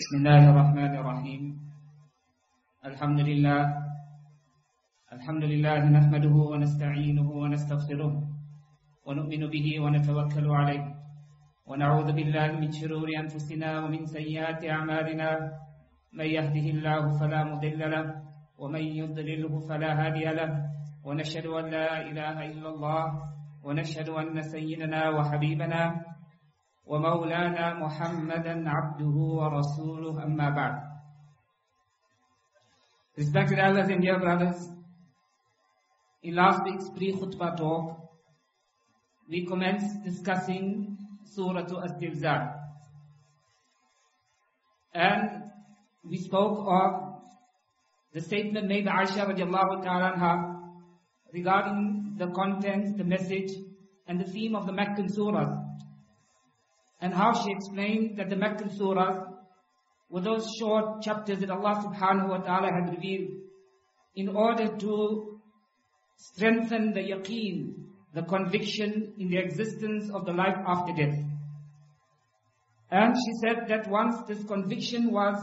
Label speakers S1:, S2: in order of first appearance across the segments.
S1: بسم الله الرحمن الرحيم الحمد لله نحمده ونستعينه ونستغفره ونؤمن به ونتوكل عليه ونعوذ بالله من شرور أنفسنا ومن سيئات أعمالنا من يهده الله فلا مضل له ومن يضلله فلا هادي له ونشهد أن لا إله إلا الله ونشهد أن سيدنا وحبيبنا ومولانا محمدا عبده ورسوله أما بعد. Respected elders and dear brothers, in last week's pre-khutbah talk, we commenced discussing Surah Al-Zilzal. And we spoke of the statement made by Aisha radiallahu ta'ala anha regarding the content, the message, and the theme of the Meccan surahs. And how she explained that the Meccan surahs were those short chapters that Allah subhanahu wa ta'ala had revealed in order to strengthen the yaqeen, the conviction in the existence of the life after death. And she said that once this conviction was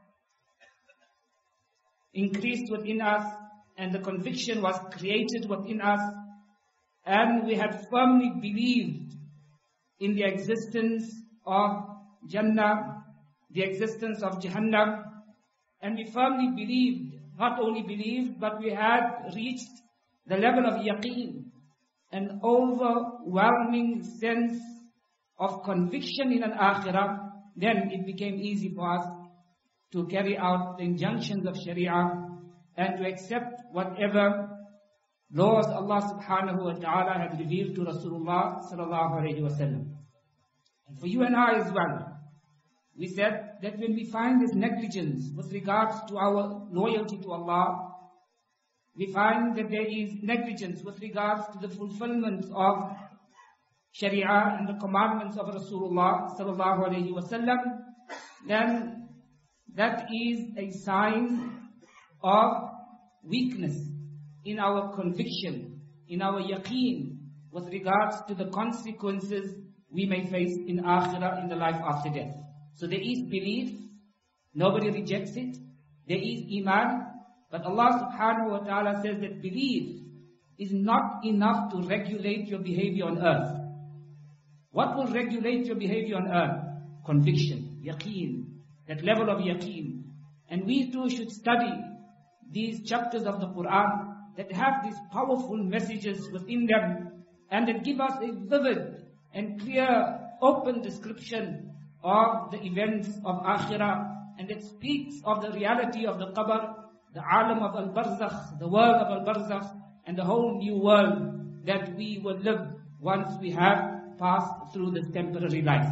S1: increased within us and the conviction was created within us and we had firmly believed in the existence of Jannah, the existence of Jahannam, and we firmly believed, not only believed, but we had reached the level of yaqeen, an overwhelming sense of conviction in an akhirah, then it became easy for us to carry out the injunctions of Sharia and to accept whatever laws Allah subhanahu wa ta'ala had revealed to Rasulullah sallallahu alayhi wa sallam. And for you and I as well, we said that when we find this negligence with regards to our loyalty to Allah, we find that there is negligence with regards to the fulfillment of Sharia and the commandments of Rasulullah sallallahu alayhi wa sallam, then that is a sign of weakness in our conviction, in our yaqeen, with regards to the consequences we may face in akhirah, in the life after death. So there is belief, nobody rejects it, there is iman, but Allah subhanahu wa ta'ala says that belief is not enough to regulate your behavior on earth. What will regulate your behavior on earth? Conviction, yaqeen, that level of yaqeen. And we too should study these chapters of the Quran that have these powerful messages within them and that give us a vivid and clear, open description of the events of Akhirah, and it speaks of the reality of the Qabr, the Alam of Al-Barzakh, the world of Al-Barzakh, and the whole new world that we will live once we have passed through this temporary life.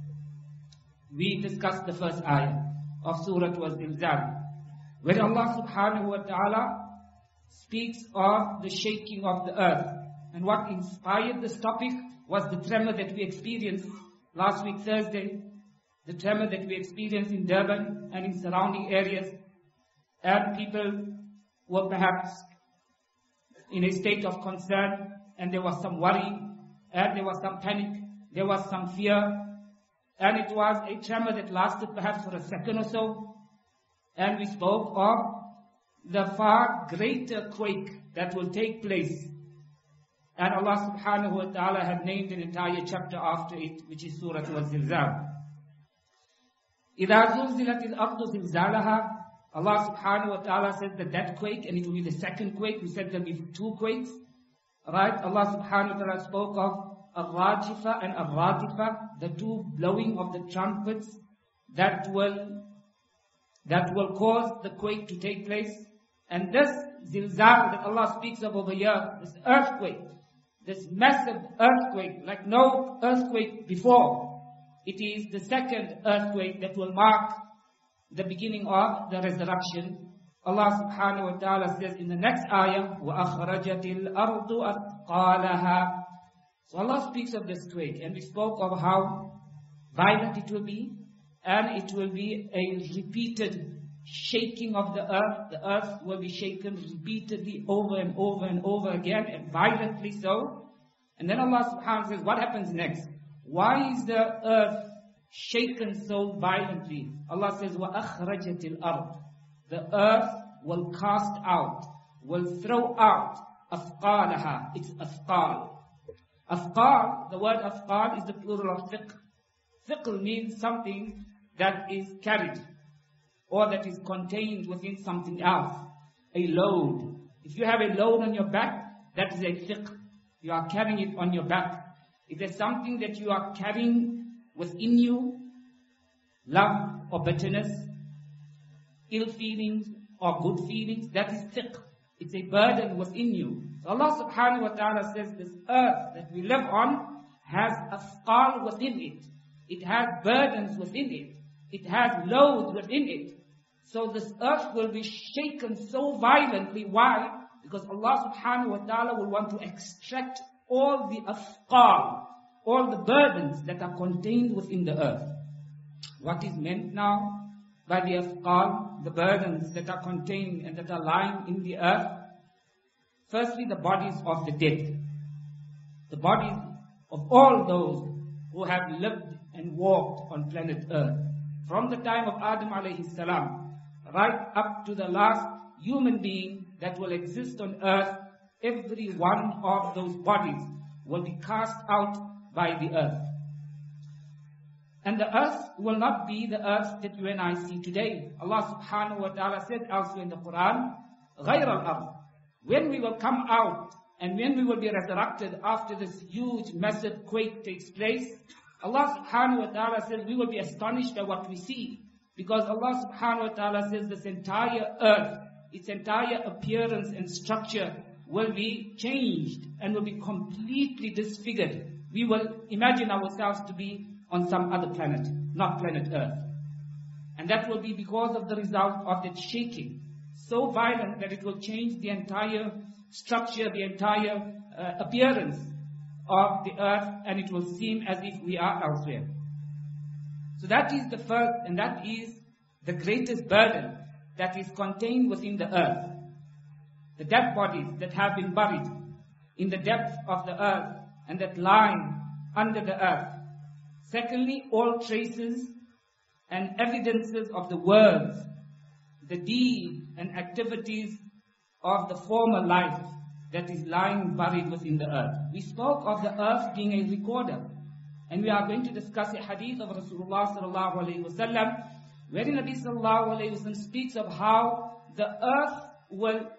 S1: We discussed the first ayah of Surah Al-Zilzal, where Allah subhanahu wa ta'ala speaks of the shaking of the earth. And what inspired this topic was the tremor that we experienced last week Thursday, the tremor that we experienced in Durban and in surrounding areas. And people were perhaps in a state of concern, and there was some worry, and there was some panic, there was some fear, and it was a tremor that lasted perhaps for a second or so. And we spoke of the far greater quake that will take place. And Allah subhanahu wa ta'ala had named an entire chapter after it, which is Surah Al-Zilzal. إِذَا زُلْزِلَتِ الْأَرْضُ زِلْزَالَهَا. Allah subhanahu wa ta'ala says that quake, and it will be the second quake. We said there will be two quakes. Right? Allah subhanahu wa ta'ala spoke of Al-Rajifa and Al-Radifa, the two blowing of the trumpets that will cause the quake to take place. And this zilzal that Allah speaks of over here, this earthquake, this massive earthquake, like no earthquake before, it is the second earthquake that will mark the beginning of the resurrection. Allah subhanahu wa ta'ala says in the next ayah, وَأَخْرَجَتِ الْأَرْضُ أَثْقَالَهَا. So Allah speaks of this quake, and we spoke of how violent it will be, and it will be a repeated shaking of the earth. The earth will be shaken repeatedly over and over and over again, and violently so. And then Allah subhanahu wa ta'ala says, what happens next? Why is the earth shaken so violently. Allah says, وَأَخْرَجَتِ الْأَرْضِ. The earth will cast out, will throw out أَثْقَالَهَا. It's أَثْقَال. أَثْقَال, the word أَثْقَال is the plural of ثِقْل. ثِقْل means something that is carried or that is contained within something else. A load. If you have a load on your back, that is a ثِقْل. You are carrying it on your back. If there's something that you are carrying within you, love or bitterness, ill feelings or good feelings, that is ثِقْل. It's a burden within you. So Allah subhanahu wa ta'ala says this earth that we live on has athqal within it. It has burdens within it. It has loads within it. So this earth will be shaken so violently. Why? Because Allah subhanahu wa ta'ala will want to extract all the athqal, all the burdens that are contained within the earth. What is meant now by the athqal, the burdens that are contained and that are lying in the earth? Firstly, the bodies of the dead. The bodies of all those who have lived and walked on planet earth. From the time of Adam alayhi salam, right up to the last human being that will exist on earth, every one of those bodies will be cast out by the earth. And the earth will not be the earth that you and I see today. Allah subhanahu wa ta'ala said elsewhere in the Quran, غَيْرَ الْأَرْضِ. When we will come out and when we will be resurrected after this huge, massive quake takes place, Allah subhanahu wa ta'ala says we will be astonished at what we see. Because Allah subhanahu wa ta'ala says this entire earth, its entire appearance and structure will be changed and will be completely disfigured. We will imagine ourselves to be on some other planet, not planet Earth. And that will be because of the result of that shaking. So violent that it will change the entire structure, the entire appearance of the earth, and it will seem as if we are elsewhere. So that is the first, and that is the greatest burden that is contained within the earth. The dead bodies that have been buried in the depths of the earth and that lie under the earth. Secondly, all traces and evidences of the words, the deeds and activities of the former life that is lying buried within the earth. We spoke of the earth being a recorder, and we are going to discuss a hadith of Rasulullah sallallahu alaihi wasallam, wherein Nabi sallallahu alaihi wasallam speaks of how the earth will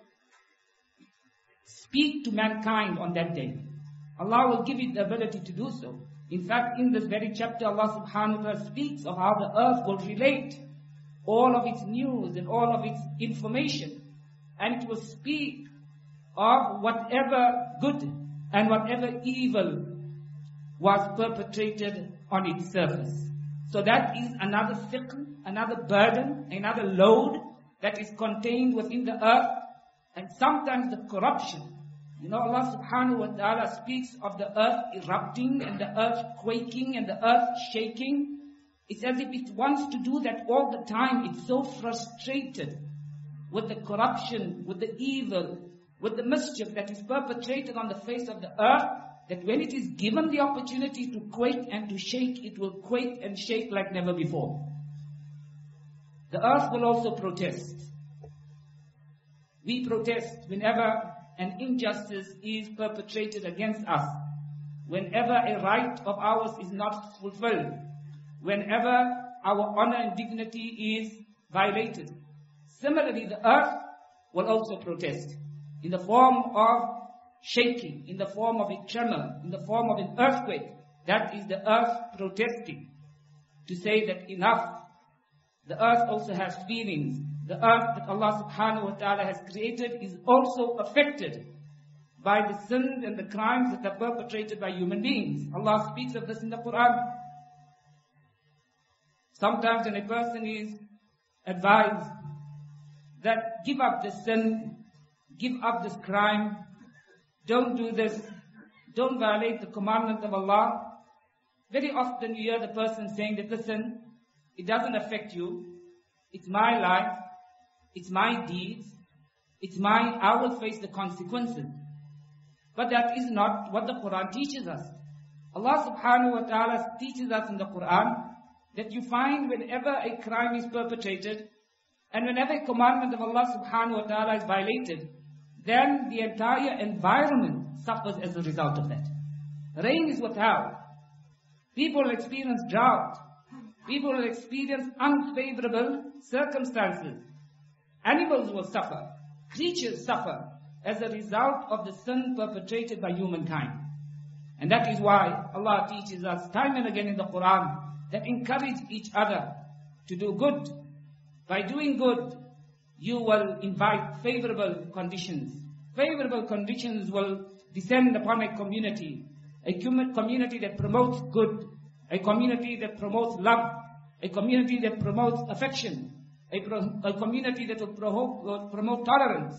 S1: speak to mankind on that day. Allah will give it the ability to do so. In fact, in this very chapter, Allah subhanahu wa ta'ala speaks of how the earth will relate all of its news and all of its information, and it will speak of whatever good and whatever evil was perpetrated on its surface. So that is another thiql, another burden, another load that is contained within the earth, and sometimes the corruption. You know, Allah subhanahu wa ta'ala speaks of the earth erupting and the earth quaking and the earth shaking. It's as if it wants to do that all the time. It's so frustrated with the corruption, with the evil, with the mischief that is perpetrated on the face of the earth, that when it is given the opportunity to quake and to shake, it will quake and shake like never before. The earth will also protest. We protest whenever an injustice is perpetrated against us, whenever a right of ours is not fulfilled, whenever our honor and dignity is violated. Similarly, the earth will also protest in the form of shaking, in the form of a tremor, in the form of an earthquake. That is the earth protesting to say that enough. The earth also has feelings. The earth that Allah subhanahu wa ta'ala has created is also affected by the sins and the crimes that are perpetrated by human beings. Allah speaks of this in the Quran. Sometimes when a person is advised that give up this sin, give up this crime, don't do this, don't violate the commandment of Allah, very often you hear the person saying that, listen, it doesn't affect you, it's my life, it's my deeds, it's mine, I will face the consequences. But that is not what the Quran teaches us. Allah subhanahu wa ta'ala teaches us in the Quran that you find whenever a crime is perpetrated and whenever a commandment of Allah subhanahu wa ta'ala is violated, then the entire environment suffers as a result of that. Rain is withheld. People will experience drought. People will experience unfavorable circumstances. Animals will suffer. Creatures suffer as a result of the sin perpetrated by humankind. And that is why Allah teaches us time and again in the Quran that encourage each other to do good. By doing good, you will invite favorable conditions. Favorable conditions will descend upon a community that promotes good, a community that promotes love, a community that promotes affection, a community that will promote tolerance.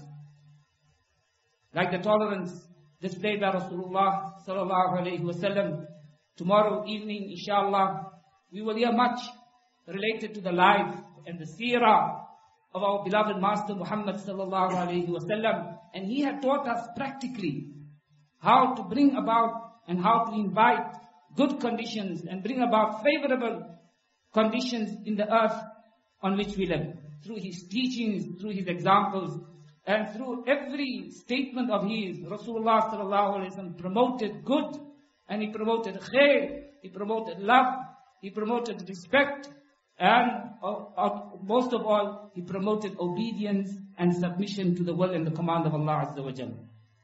S1: Like the tolerance displayed by Rasulullah sallallahu alayhi wa sallam. Tomorrow evening, inshallah, we will hear much related to the life and the seerah of our beloved Master Muhammad sallallahu alayhi wa sallam. And he had taught us practically how to bring about and how to invite good conditions and bring about favorable conditions in the earth on which we live. Through his teachings, through his examples, and through every statement of his, Rasulullah sallallahu alayhi wa sallam promoted good, and he promoted khair, he promoted love, he promoted respect, and most of all, he promoted obedience and submission to the will and the command of Allah Azza wa Jalla.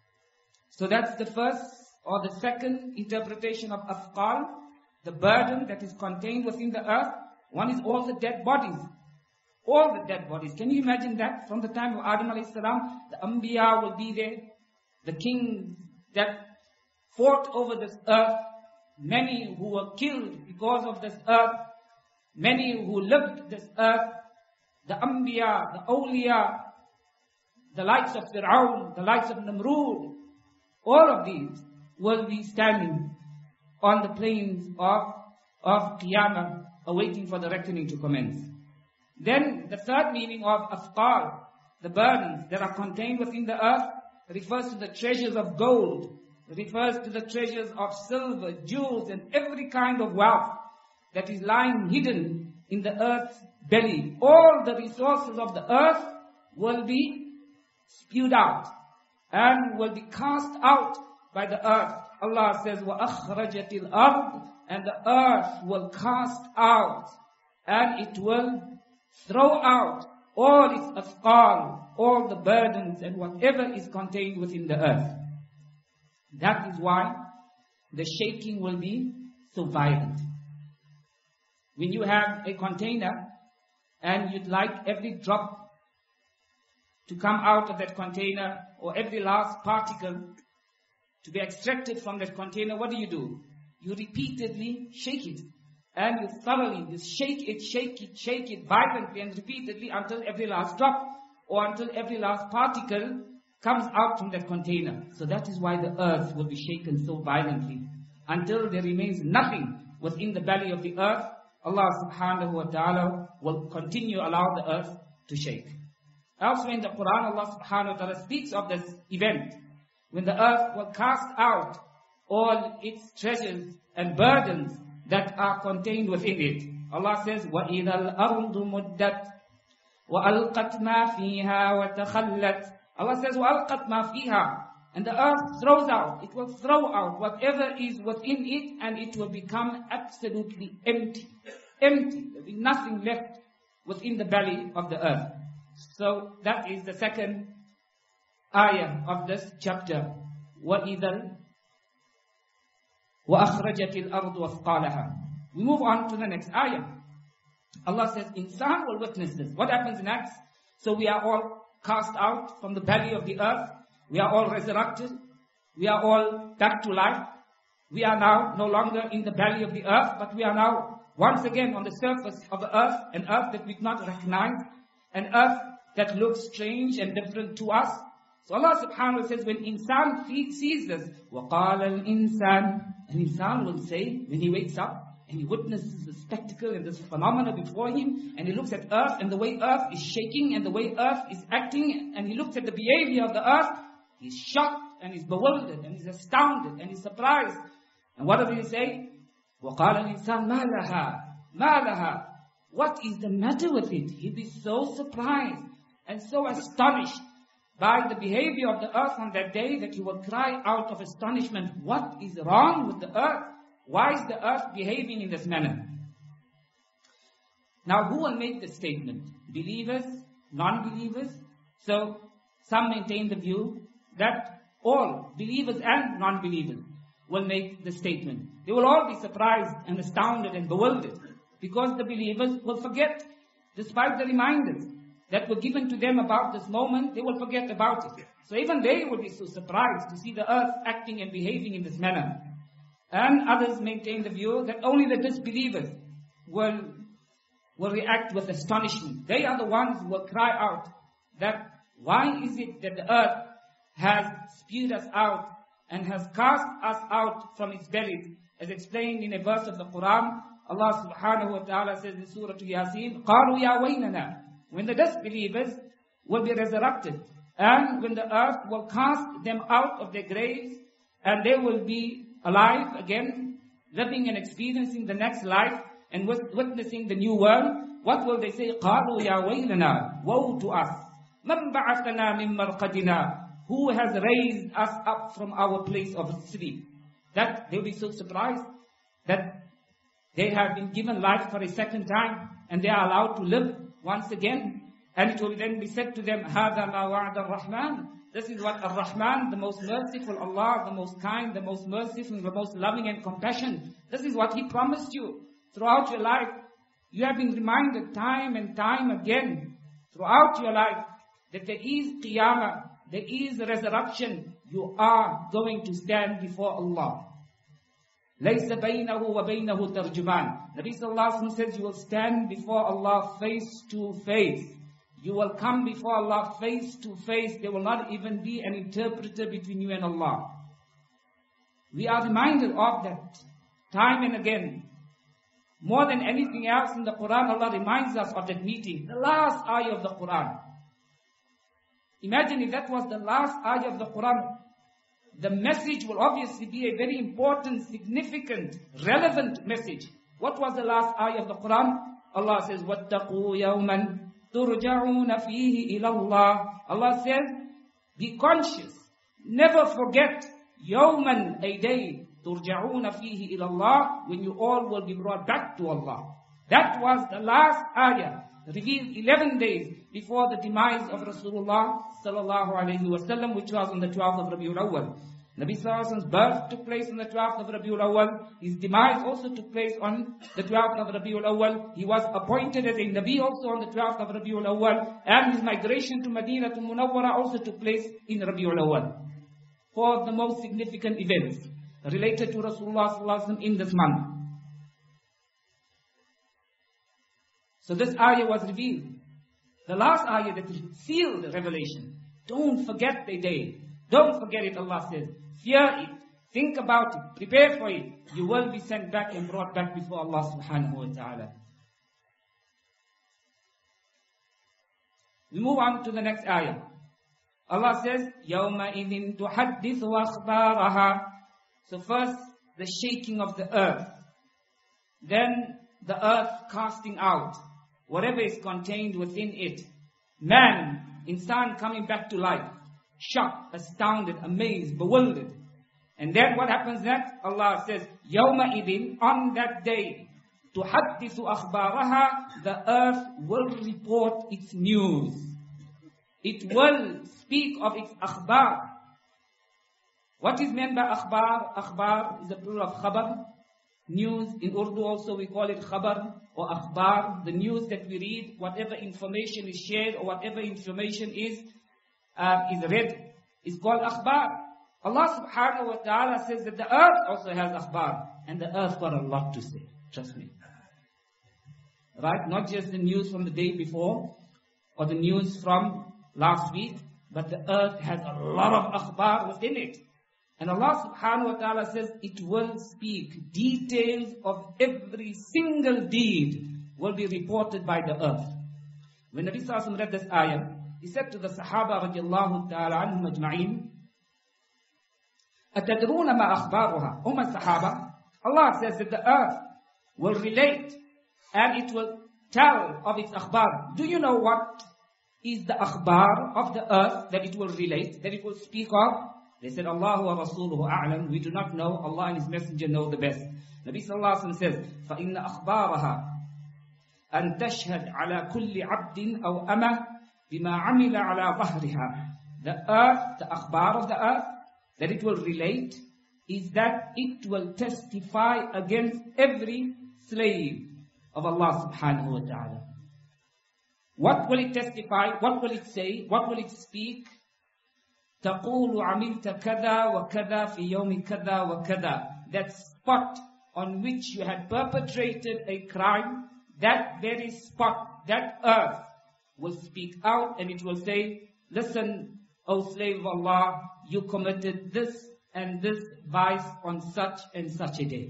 S1: So that's the first or the second interpretation of afqal, the burden that is contained within the earth. One is all the dead bodies. All the dead bodies. Can you imagine that? From the time of Adam alayhi salam, the Anbiya will be there. The kings that fought over this earth. Many who were killed because of this earth. Many who lived this earth. The Anbiya, the Awliya, the likes of Fir'aun, the likes of Namrud. All of these will be standing on the plains of Qiyamah, awaiting for the reckoning to commence. Then the third meaning of afqal, the burdens that are contained within the earth, refers to the treasures of gold, refers to the treasures of silver, jewels, and every kind of wealth that is lying hidden in the earth's belly. All the resources of the earth will be spewed out and will be cast out by the earth. Allah says, وَأَخْرَجَتِ الْأَرْضِ, and the earth will cast out and it will throw out all its afqal, all the burdens and whatever is contained within the earth. That is why the shaking will be so violent. When you have a container and you'd like every drop to come out of that container or every last particle to be extracted from that container, what do? You repeatedly shake it. And you thoroughly shake it violently and repeatedly until every last drop or until every last particle comes out from that container. So that is why the earth will be shaken so violently. Until there remains nothing within the belly of the earth, Allah subhanahu wa ta'ala will continue allow the earth to shake. Elsewhere in the Quran, Allah subhanahu wa ta'ala speaks of this event when the earth will cast out all its treasures and burdens that are contained within it. Allah says, وَإِذَا الْأَرْضُ مُدَّتْ وَأَلْقَتْ مَا فِيهَا وَتَخَلَّتْ. Allah says, وَأَلْقَتْ مَا فِيهَا. And the earth throws out, it will throw out whatever is within it and it will become absolutely empty. Empty. There will be nothing left within the belly of the earth. So that is the second ayah of this chapter. وَأَخْرَجَتِ الْأَرْضُ وَثْقَالَهَا. We move on to the next ayah. Allah says, Insan will witness this. What happens next? So we are all cast out from the belly of the earth. We are all resurrected. We are all back to life. We are now no longer in the belly of the earth, but we are now once again on the surface of the earth, an earth that we do not recognize, an earth that looks strange and different to us. So Allah subhanahu wa ta'ala says, when insan sees this, وَقَالَ الْإِنسَانِ, and insan will say, when he wakes up, and he witnesses the spectacle and this phenomena before him, and he looks at earth and the way earth is shaking and the way earth is acting, and he looks at the behavior of the earth, he's shocked and he's bewildered and he's astounded and he's surprised. And what does he say? وَقَالَ الْإِنسَانِ مَا لَهَا. مَا لَهَا. What is the matter with it? He'd be so surprised and so astonished by the behavior of the earth on that day that he will cry out of astonishment, what is wrong with the earth? Why is the earth behaving in this manner? Now, who will make the statement? Believers? Non-believers? So, some maintain the view that all believers and non-believers will make the statement. They will all be surprised and astounded and bewildered because the believers will forget, despite the reminders that were given to them about this moment, they will forget about it. So even they will be so surprised to see the earth acting and behaving in this manner. And others maintain the view that only the disbelievers will react with astonishment. They are the ones who will cry out that why is it that the earth has spewed us out and has cast us out from its belly? As explained in a verse of the Quran, Allah subhanahu wa ta'ala says in Surah Yasin, قَالُوا يَا وَيْنَنَا. When the disbelievers will be resurrected and when the earth will cast them out of their graves and they will be alive again, living and experiencing the next life and witnessing the new world, what will they say? قَالُوا يَا وَيْلَنَا. Woe to us. مَنْ بَعَثَنَا مِنْ مَرْقَدِنَا. Who has raised us up from our place of sleep? That they'll be so surprised that they have been given life for a second time and they are allowed to live once again. And it will then be said to them, هَذَا مَا وَعْدَ الرَّحْمَنِ. This is what Ar-Rahman, the most merciful Allah, the most kind, the most merciful, the most loving and compassion. This is what He promised you throughout your life. You have been reminded time and time again throughout your life that there is Qiyamah, there is resurrection. You are going to stand before Allah. لَيْسَ بَيْنَهُ وَبَيْنَهُ تَرْجُمَانِ. Nabi sallallahu alaihi wasallam says you will stand before Allah face to face. You will come before Allah face to face. There will not even be an interpreter between you and Allah. We are reminded of that time and again. More than anything else in the Quran, Allah reminds us of that meeting. The last ayah of the Quran. Imagine if that was the last ayah of the Quran. The message will obviously be a very important, significant, relevant message. What was the last ayah of the Quran? Allah says, وَاتَّقُوا يَوْمًا تُرْجَعُونَ فِيهِ إِلَى اللَّهِ. Allah says, be conscious. Never forget يَوْمًا, a day, تُرْجَعُونَ فِيهِ إِلَى اللَّهِ, when you all will be brought back to Allah. That was the last ayah, revealed 11 days before the demise of Rasulullah sallallahu alayhi wasallam, which was on the 12th of Rabiul Awwal. Nabi sallallahu alayhi wasallam's birth took place on the 12th of Rabiul Awwal. His demise also took place on the 12th of Rabiul Awwal. He was appointed as a Nabi also on the 12th of Rabiul Awwal. And his migration to Medina to Munawwara also took place in Rabiul Awwal. Four of the most significant events related to Rasulullah sallallahu alayhi wasallam in this month. So this ayah was revealed. The last ayah that sealed the revelation. Don't forget the day. Don't forget it, Allah says. Fear it. Think about it. Prepare for it. You will be sent back and brought back before Allah subhanahu wa ta'ala. We move on to the next ayah. Allah says, يَوْمَئِذٍ تُحَدِّثُ أَخْبَارَهَا. So first, the shaking of the earth. Then, the earth casting out whatever is contained within it. Man, insan coming back to life. Shocked, astounded, amazed, bewildered. And then what happens next? Allah says, يَوْمَئِذٍ, on that day, تُحَدِّثُ أَخْبَارَهَا, the earth will report its news. It will speak of its akhbar. What is meant by akhbar? Akhbar is the plural of khabar. News, in Urdu also we call it khabar or akhbar. The news that we read, whatever information is shared or whatever information is read, is called akhbar. Allah subhanahu wa ta'ala says that the earth also has akhbar. And the earth got a lot to say. Trust me. Right? Not just the news from the day before or the news from last week, but the earth has a lot of akhbar within it. And Allah subhanahu wa ta'ala says it will speak. Details of every single deed will be reported by the earth. When Nabi sallallahu alaihi wasallam read this ayah, he said to the Sahaba radiallahu ta'ala anhum ajma'in, أَتَدْرُونَ مَا أَخْبَارُهَا. O my Sahaba, Allah says that the earth will relate and it will tell of its akhbar. Do you know what is the akhbar of the earth that it will relate, that it will speak of? They said, Allahu wa Rasuluhu a'lam. We do not know. Allah and His Messenger know the best. Nabi sallallahu alaihi wasallam says, فَإِنَّ أَخْبَارَهَا أَن تَشْهَدْ عَلَى كُلِّ عَبْدٍ أَوْ أَمَةٍ بِمَا عَمِلَ عَلَى ظَهْرِهَا. The earth, the akhbar of the earth, that it will relate, is that it will testify against every slave of Allah subhanahu wa ta'ala. What will it testify? What will it say? What will it speak? تَقُولُ عَمِلْتَ كَذَا وَكَذَا فِي يَوْمِ كَذَا وَكَذَا. That spot on which you had perpetrated a crime, that very spot, that earth will speak out and it will say, listen, O slave of Allah, you committed this and this vice on such and such a day.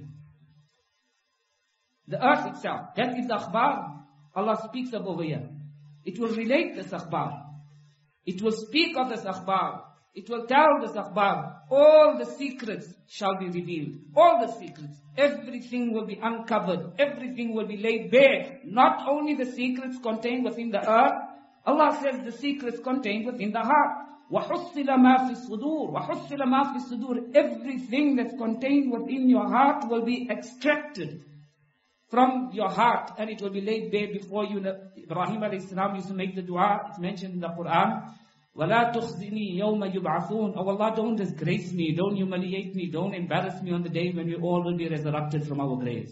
S1: The earth itself, that is the akhbar Allah speaks of over here. It will relate this akhbar. It will speak of this akhbar. It will tell this akhbar. All the secrets shall be revealed. All the secrets. Everything will be uncovered. Everything will be laid bare. Not only the secrets contained within the earth. Allah says the secrets contained within the heart. وَحُصِّلَ مَا فِي الصُّدُورِ وَحُصِّلَ مَا فِي الصُّدُورِ. Everything that's contained within your heart will be extracted from your heart and it will be laid bare before you. Ibrahim alayhi salam used to make the dua. It's mentioned in the Quran. وَلَا تُخْزِنِي يَوْمَ يُبْعَثُونَ. Oh Allah, don't disgrace me, don't humiliate me, don't embarrass me on the day when we all will be resurrected from our graves.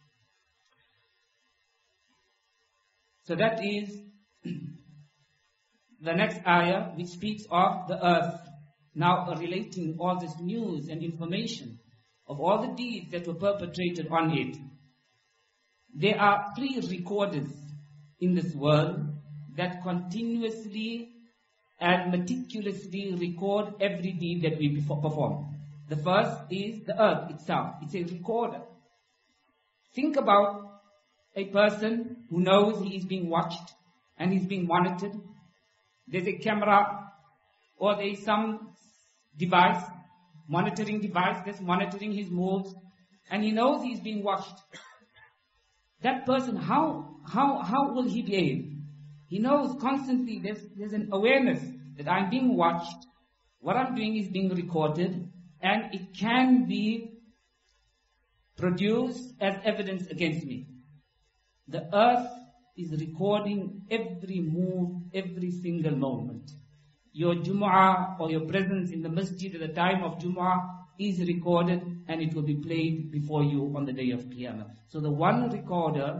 S1: So that is the next ayah which speaks of the earth. Now relating all this news and information of all the deeds that were perpetrated on it. There are 3 recorders in this world that continuously and meticulously record every deed that we perform. The first is the earth itself. It's a recorder. Think about a person who knows he is being watched and he's being monitored. There's a camera or there is some device, monitoring device that's monitoring his moves, and he knows he's being watched. That person, how will he behave? He knows constantly there's an awareness that I'm being watched. What I'm doing is being recorded and it can be produced as evidence against me. The earth is recording every move, every single moment. Your Jumu'ah or your presence in the masjid at the time of Jumu'ah is recorded and it will be played before you on the day of Qiyamah. So the one recorder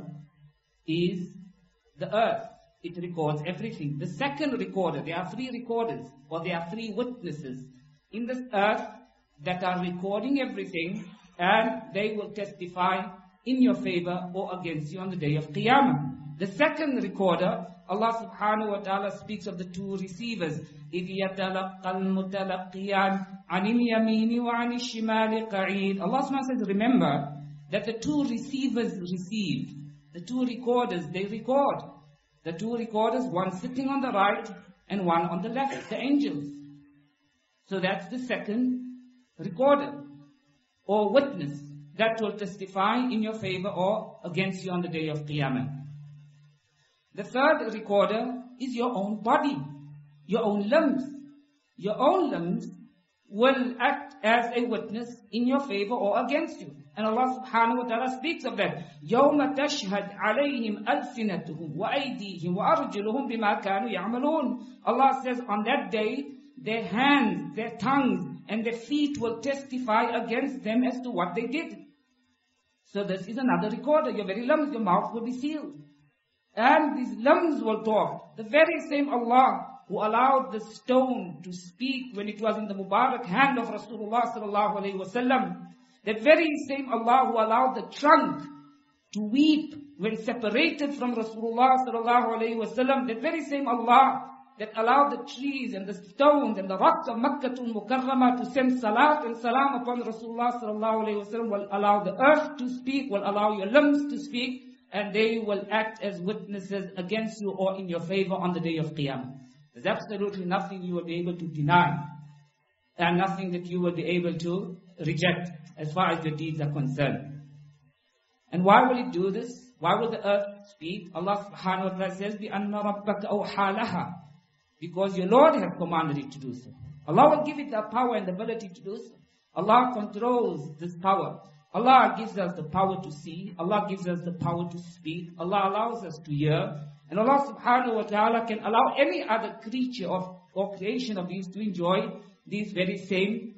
S1: is the earth. It records everything. The second recorder, there are 3 recorders or there are 3 witnesses in this earth that are recording everything and they will testify in your favor or against you on the day of Qiyamah. The second recorder, Allah subhanahu wa ta'ala speaks of the 2 receivers. إِذْ يَتَلَقَّى الْمُتَلَقِّيَانِ عَنِ الْيَمِينِ وَعَنِ الشِّمَالِ قَعِيدٌ. Allah subhanahu wa ta'ala says, remember that the 2 receivers receive. The 2 recorders, they record. The 2 recorders, one sitting on the right and one on the left, the angels. So that's the second recorder or witness that will testify in your favor or against you on the day of Qiyamah. The third recorder is your own body, your own limbs. Your own limbs will act as a witness in your favor or against you. And Allah subhanahu wa ta'ala speaks of that. يَوْمَ تَشْهَدْ عَلَيْهِمْ أَلْسِنَتُهُمْ وَأَيْدِيهِمْ وَأَرْجُلُهُمْ بِمَا كَانُوا يَعْمَلُونَ. Allah says on that day, their hands, their tongues, and their feet will testify against them as to what they did. So this is another recorder. Your very limbs, your mouth will be sealed. And these limbs will talk. The very same Allah who allowed the stone to speak when it was in the Mubarak hand of Rasulullah sallallahu alaihi wasallam. That very same Allah who allowed the trunk to weep when separated from Rasulullah sallallahu alaihi wasallam. That very same Allah that allowed the trees and the stones and the rocks of Makkatul Mukarramah to send salat and salam upon Rasulullah sallallahu alaihi wasallam, will allow the earth to speak, will allow your limbs to speak, and they will act as witnesses against you or in your favor on the day of Qiyamah. There's absolutely nothing you will be able to deny and nothing that you will be able to reject as far as your deeds are concerned. And why will it do this? Why will the earth speak? Allah subhanahu wa ta'ala says, بِأَنَّ رَبَّكَ أَوْحَى لَهَا, because your Lord has commanded it to do so. Allah will give it the power and the ability to do so. Allah controls this power. Allah gives us the power to see. Allah gives us the power to speak. Allah allows us to hear. And Allah subhanahu wa ta'ala can allow any other creature or creation of these to enjoy these very same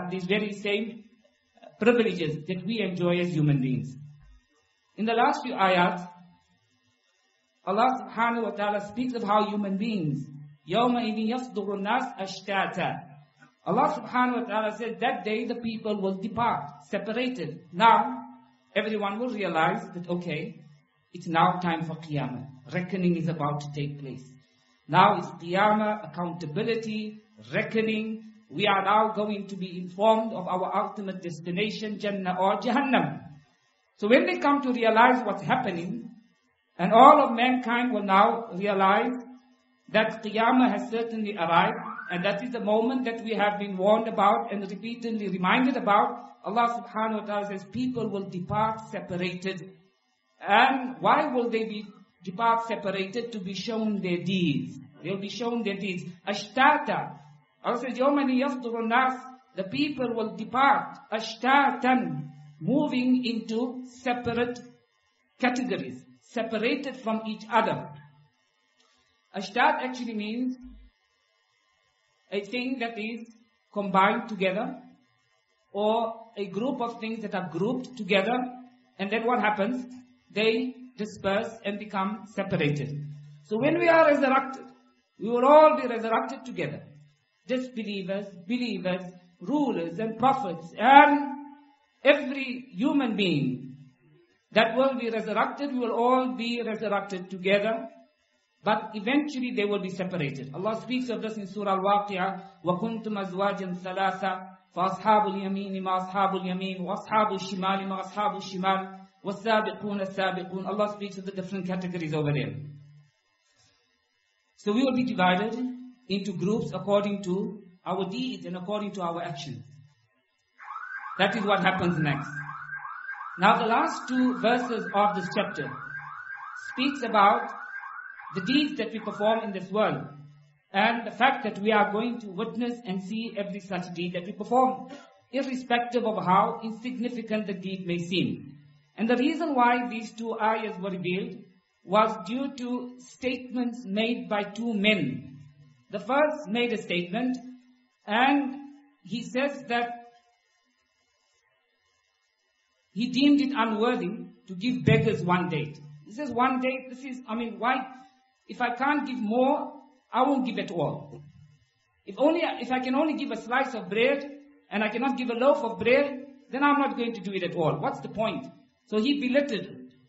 S1: privileges that we enjoy as human beings. In the last few ayat, Allah subhanahu wa ta'ala speaks of how human beings, يَوْمَئِذٍ يَصْدُرُ النَّاسَ أَشْتَاتًا. Allah subhanahu wa ta'ala says that day the people will depart, separated. Now, everyone will realize that, okay, it's now time for Qiyamah. Reckoning is about to take place. Now it's Qiyamah, accountability, reckoning. We are now going to be informed of our ultimate destination, Jannah or Jahannam. So when they come to realize what's happening, and all of mankind will now realize that Qiyamah has certainly arrived, and that is the moment that we have been warned about and repeatedly reminded about. Allah subhanahu wa ta'ala says people will depart separated. And why will they depart separated? To be shown their deeds. They'll be shown their deeds. Ashtata. Allah says, يَوْمَنِ يَفْضُرُ النَّاسِ. The people will depart. Ashtatan. Moving into separate categories. Separated from each other. Ashtat actually means a thing that is combined together, or a group of things that are grouped together, and then what happens? They disperse and become separated. So when we are resurrected, we will all be resurrected together. Disbelievers, believers, rulers and prophets, and every human being that will be resurrected, we will all be resurrected together. But eventually they will be separated. Allah speaks of this in Surah Al-Waqi'ah. وَكُنْتُمْ أَزْوَاجًا ثَلَاثًا فَأَصْحَابُ الْيَمِينِ مَا أَصْحَابُ الْيَمِينِ وَأَصْحَابُ الشِّمَالِ مَا أَصْحَابُ الشِّمَالِ وَالسَّابِقُونَ السَّابِقُونَ. Allah speaks of the different categories over there. So we will be divided into groups according to our deeds and according to our actions. That is what happens next. Now the last two verses of this chapter speaks about the deeds that we perform in this world, and the fact that we are going to witness and see every such deed that we perform, irrespective of how insignificant the deed may seem. And the reason why these two ayahs were revealed was due to statements made by two men. The first made a statement, and he says that he deemed it unworthy to give beggars one date. He says one date, why? If I can't give more, I won't give at all. If I can only give a slice of bread, and I cannot give a loaf of bread, then I'm not going to do it at all. What's the point? So he belittled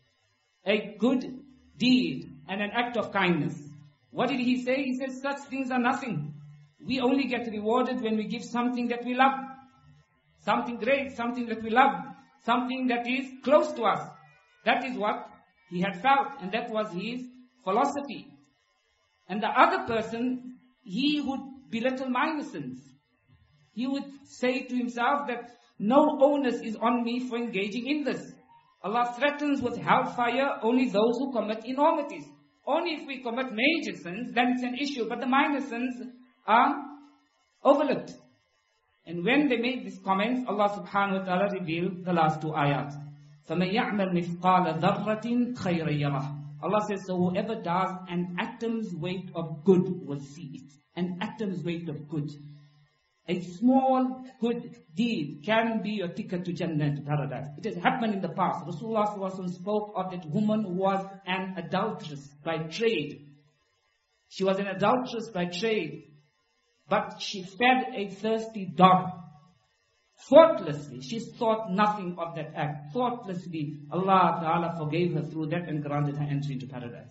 S1: a good deed and an act of kindness. What did he say? He said, such things are nothing. We only get rewarded when we give something that we love. Something great, something that we love. Something that is close to us. That is what he had felt, and that was his philosophy. And the other person, he would belittle my innocence. He would say to himself that no onus is on me for engaging in this. Allah threatens with hellfire only those who commit enormities. Only if we commit major sins, then it's an issue. But the minor sins are overlooked. And when they made these comments, Allah subhanahu wa ta'ala revealed the last two ayat. فَمَنْ يَعْمَلْ مِثْقَالَ ذَرَّةٍ خَيْرًا يَرَهُ. Allah says, so whoever does an atom's weight of good will see it. An atom's weight of good. A small good deed can be your ticket to Jannah, to paradise. It has happened in the past. Rasulullah ﷺ spoke of that woman who was an adulteress by trade. She was an adulteress by trade. But she fed a thirsty dog. Thoughtlessly. She thought nothing of that act. Thoughtlessly, Allah Ta'ala forgave her through that and granted her entry into paradise.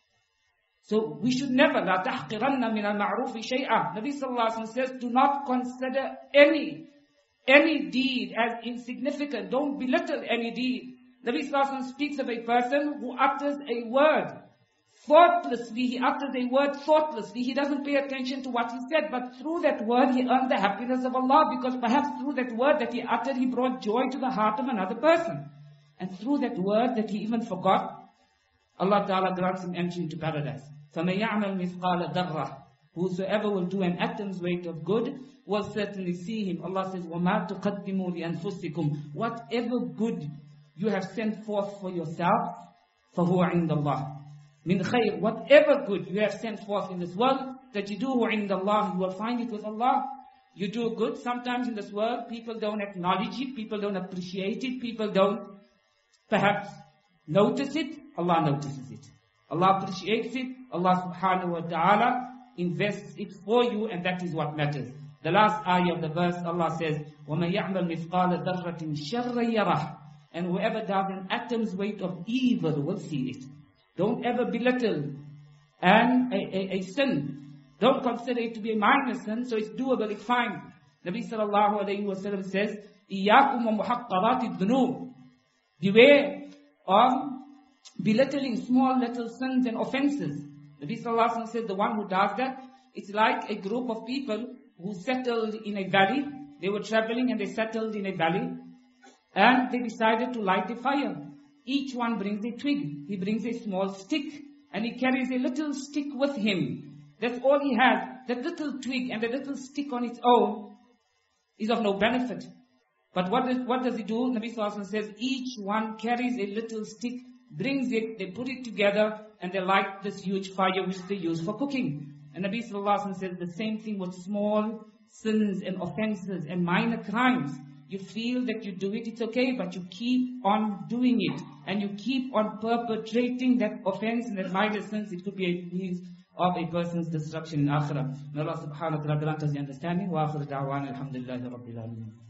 S1: So we should never, لَا تَحْقِرَنَّ مِنَ الْمَعْرُوفِ شَيْئًا. Nabi Sallallahu Alaihi Wasallam says, do not consider any deed as insignificant. Don't belittle any deed. Nabi Sallallahu Alaihi Wasallam speaks of a person who utters a word thoughtlessly. He utters a word thoughtlessly. He doesn't pay attention to what he said, but through that word he earned the happiness of Allah, because perhaps through that word that he uttered, he brought joy to the heart of another person. And through that word that he even forgot, Allah Ta'ala grants him entry into paradise. فَمَن يَعْمَلْ مِثْقَالَ ذَرَّةٍ Whosoever will do an atom's weight of good will certainly see him. Allah says, وَمَا تُقَدِّمُوا لِأَنفُسِكُمْ Whatever good you have sent forth for yourself, فَهُوَ عِنْدَ اللَّهِ مِنْ خَيْرٍ Whatever good you have sent forth in this world, تَجِدُوهُ عِنْدَ اللَّهِ You will find it with Allah. You do good. Sometimes in this world, people don't acknowledge it, people don't appreciate it, people don't perhaps notice it. Allah notices it. Allah appreciates it. Allah subhanahu wa ta'ala invests it for you, and that is what matters. The last ayah of the verse, Allah says, وَمَن يَعْمَلْ مِثْقَالَ ذَرَّةٍ شَرًّا يَرَهُ And whoever does an atom's weight of evil will see it. Don't ever belittle a sin. Don't consider it to be a minor sin, so it's doable, it's fine. Nabi sallallahu alayhi wa sallam says, إِيَّاكُمْ وَمُحَقَّرَاتِ الذُّنُوبِ Beware of belittling small little sins and offenses. Nabi sallallahu alayhi wa sallam says, the one who does that, it's like a group of people who settled in a valley. They were traveling and they settled in a valley. And they decided to light a fire. Each one brings a twig. He brings a small stick. And he carries a little stick with him. That's all he has. That little twig and the little stick on its own is of no benefit. But what does he do? Nabi Sallallahu Alaihi Wasallam says, each one carries a little stick, brings it, they put it together, and they light this huge fire which they use for cooking. And Nabi Sallallahu Alaihi Wasallam says the same thing with small sins and offenses and minor crimes. You feel that you do it, it's okay, but you keep on doing it. And you keep on perpetrating that offense and that minor sins. It could be a means of a person's destruction in akhirah. May Allah subhanahu wa ta'ala grant us the understanding. Wa akhir da'wana alhamdulillahi rabbil alamin.